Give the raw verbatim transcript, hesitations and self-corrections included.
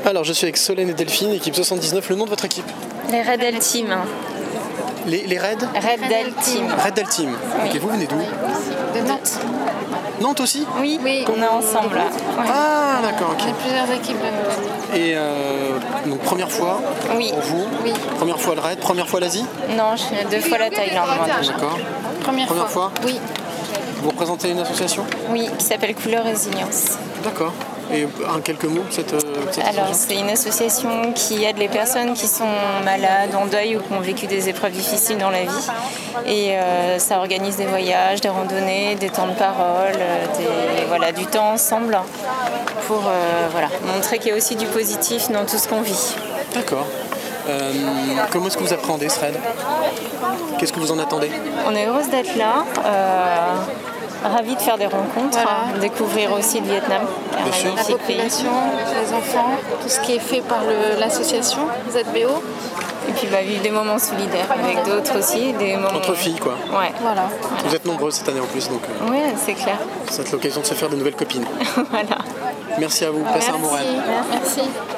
Alors, je suis avec Solène et Delphine, équipe soixante-dix-neuf. Le nom de votre équipe? Les Red Del Team. Les, les Red Red Del Team. Red Del Team. Oui. Ok, vous venez d'où? De Nantes. Nantes aussi? Oui, oui. On est ensemble là. Ouais. Ah, d'accord, ok. On est plusieurs équipes de Nantes. Et euh, donc, première fois oui. pour vous? Oui. Première fois le Raid, première fois l'Asie? Non, je suis deux fois la Thaïlande, moi. D'accord. Première, première fois. fois? Oui. Vous représentez une association? Oui, qui s'appelle Couleur Résilience. D'accord. Et en quelques mots, cette, cette Alors, association? c'est une association qui aide les personnes qui sont malades, en deuil ou qui ont vécu des épreuves difficiles dans la vie. Et euh, ça organise des voyages, des randonnées, des temps de parole, des, voilà, du temps ensemble pour euh, voilà, montrer qu'il y a aussi du positif dans tout ce qu'on vit. D'accord. Euh, comment est-ce que vous appréhendez ce raid? Qu'est-ce que vous en attendez? On est heureuse d'être là. Euh, Ravis de faire des rencontres, voilà. Découvrir aussi le Vietnam. Bien sûr. La population, les enfants, tout ce qui est fait par le, l'association Z B O. Et puis bah, vivre des moments solidaires avec d'autres aussi. Des moments... Entre filles, quoi. Ouais. Voilà. Vous êtes nombreux cette année en plus, donc euh, oui, c'est clair. ça va être l'occasion de se faire de nouvelles copines. Voilà. Merci à vous, passez un bon raid. Merci.